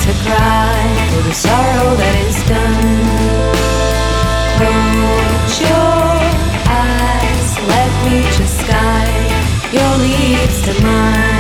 to cry for the sorrow that is done. Close your eyes, let me just guide your leaves to mine.